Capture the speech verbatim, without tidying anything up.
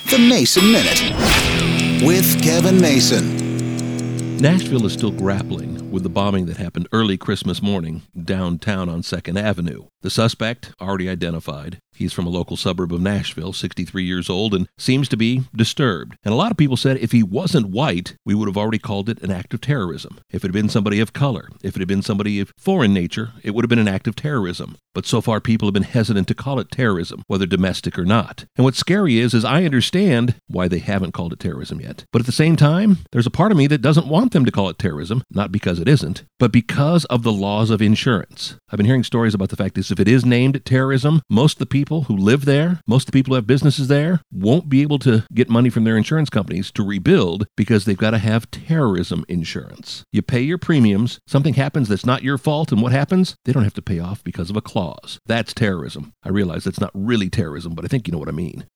The Mason Minute with Kevin Mason. Nashville is still grappling with the bombing that happened early Christmas morning downtown on second Avenue. The suspect, already identified, he's from a local suburb of Nashville, sixty-three years old, and seems to be disturbed. And a lot of people said if he wasn't white, we would have already called it an act of terrorism. If it had been somebody of color, if it had been somebody of foreign nature, it would have been an act of terrorism. But so far, people have been hesitant to call it terrorism, whether domestic or not. And what's scary is, is I understand why they haven't called it terrorism yet. But at the same time, there's a part of me that doesn't want them to call it terrorism, not because it isn't, but because of the laws of insurance. I've been hearing stories about the fact that if it is named terrorism, most of the people who live there, most of the people who have businesses there, won't be able to get money from their insurance companies to rebuild because they've got to have terrorism insurance. You pay your premiums, something happens that's not your fault, and what happens? They don't have to pay off because of a clause. That's terrorism. I realize that's not really terrorism, but I think you know what I mean.